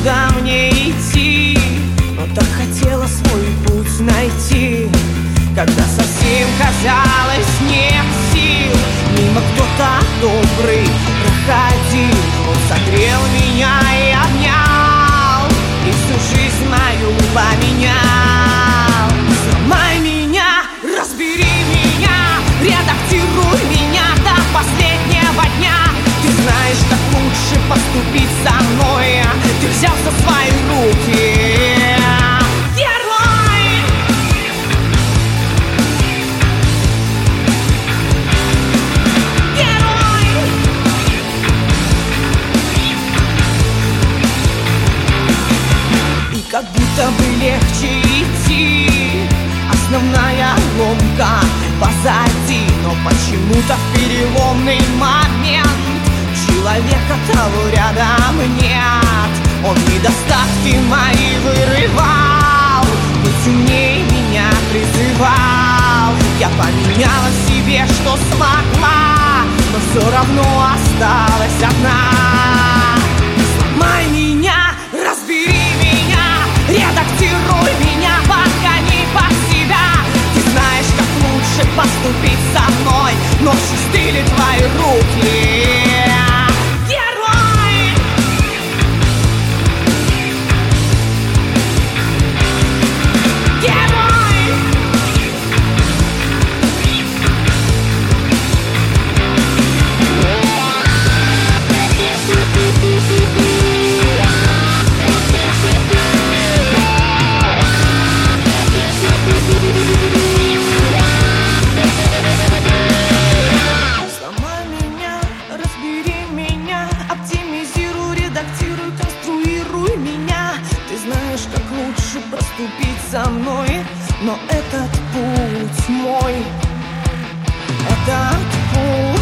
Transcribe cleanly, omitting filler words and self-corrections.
куда мне идти, но так хотела свой путь найти. Когда совсем казалось нет сил, мимо кто-то добрый проходил. Он согрел меня и обнял, и всю жизнь мою поменял. Сломай меня, разбери меня, редактируй меня до последнего дня. Ты знаешь, как лучше поступить со мной. Ты взял в свои руки. Как будто бы легче идти, основная ломка позади. Но почему-то в переломный момент человека того рядом нет. Он недостатки мои вырывал, быть умнее меня призывал. Я поменяла себе, что смогла, но все равно осталась одна. Сломай меня, разбери меня, редактируй меня, погони под себя. Ты знаешь, как лучше поступить со мной, но в чисты ли твои руки? Герой! Герой! Сломай меня, разбери меня, оптимизируй, редактируй, конструируй меня. Ты знаешь, как лучше поступить со мной, но этот путь мой, этот путь